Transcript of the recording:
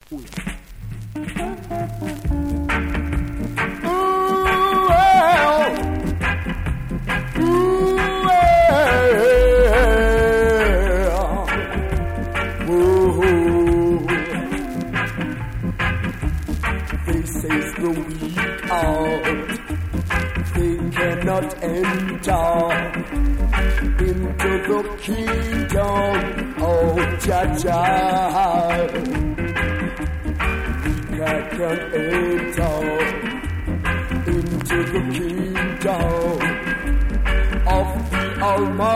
This is the week out. They cannot enter into the kingdom of Jah. We can enter into the kingdom of the Almighty.